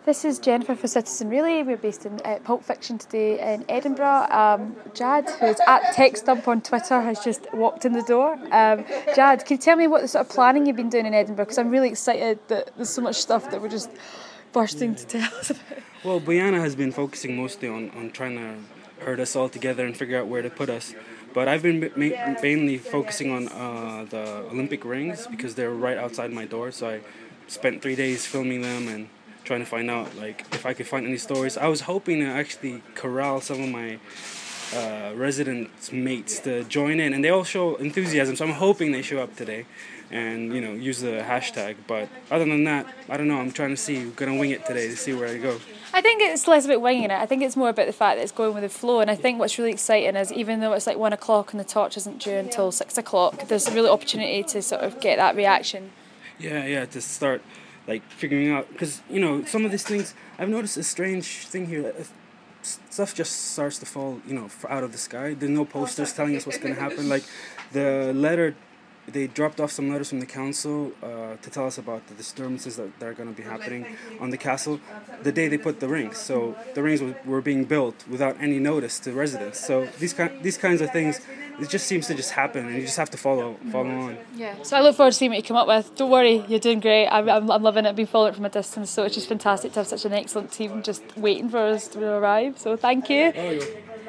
This is Jennifer for Citizen Relay. We're based in Pulp Fiction today in Edinburgh. Jad, who's at TechStump on Twitter, has just walked in the door. Jad, can you tell me what the sort of planning you've been doing in Edinburgh? Because I'm really excited that there's so much stuff that we're just bursting to tell us about. Well, Brianna has been focusing mostly on trying to herd us all together and figure out where to put us. But I've been mainly focusing on the Olympic rings because they're right outside my door. So I spent 3 days filming them and trying to find out if I could find any stories. I was hoping to actually corral some of my resident mates to join in, and they all show enthusiasm. So I'm hoping they show up today and use the hashtag. But other than that, I don't know. I'm trying to see. We're gonna wing it today to see where I go. I think it's less about winging it. I think it's more about the fact that it's going with the flow. And I think what's really exciting is even though it's like 1 o'clock and the torch isn't due until 6 o'clock, there's a real opportunity to sort of get that reaction. Yeah, to start figuring out, because some of these things, I've noticed a strange thing here. Stuff just starts to fall out of the sky. There's no posters telling us what's going to happen. Like the letter, they dropped off some letters from the council to tell us about the disturbances that are going to be happening on the castle the day they put the rings. So the rings were being built without any notice to residents. So these kinds of things, it just seems to just happen, and you just have to follow on. Yeah. So I look forward to seeing what you come up with. Don't worry, you're doing great. I'm loving it. I've been following it from a distance, so it's just fantastic to have such an excellent team just waiting for us to arrive. So thank you.